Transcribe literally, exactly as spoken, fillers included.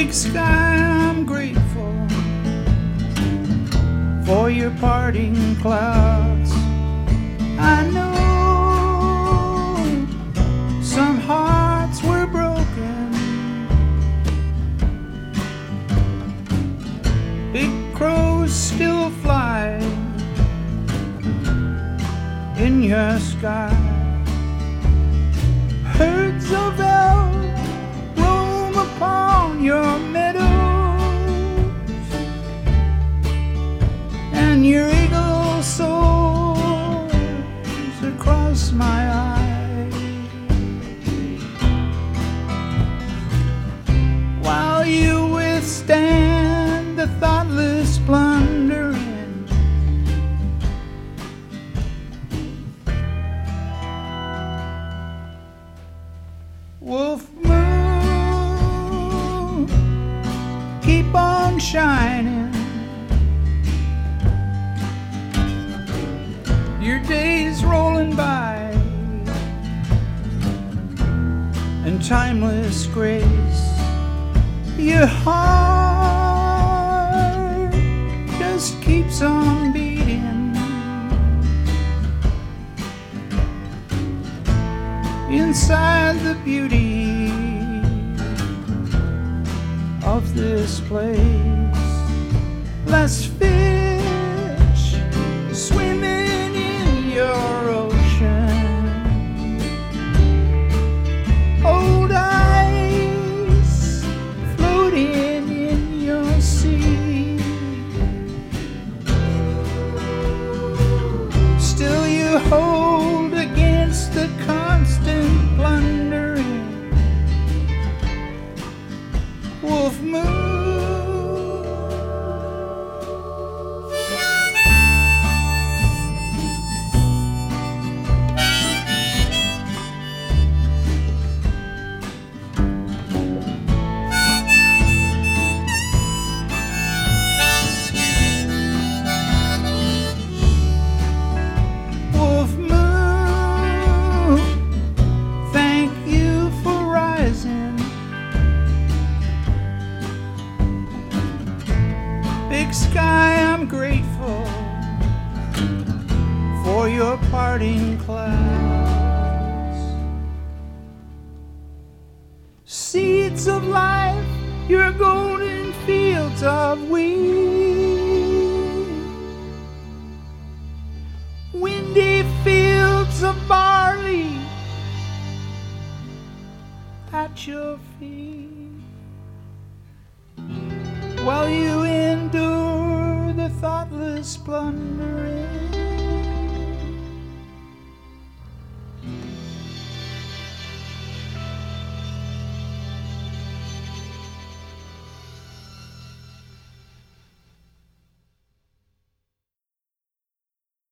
Big sky, I'm grateful for your parting clouds. I know some hearts were broken. Big crows still fly in your sky. Herds of elk roam upon your meadows, and your eagle soars across my eyes, while you withstand the thoughtless plundering. Wolf moon, keep on shining. Your days rolling by, and timeless grace. Your heart just keeps on beating inside the beauty of this place. Less fish swimming in your ocean, old ice floating in your sea. Still you hold against the constant plundering. Wolf moon, Wolf moon, thank you for rising. Big sky, I'm grateful for your parting clouds. Seeds of life, your golden fields of wheat, windy fields of barley at your feet, while you endure the thoughtless plundering.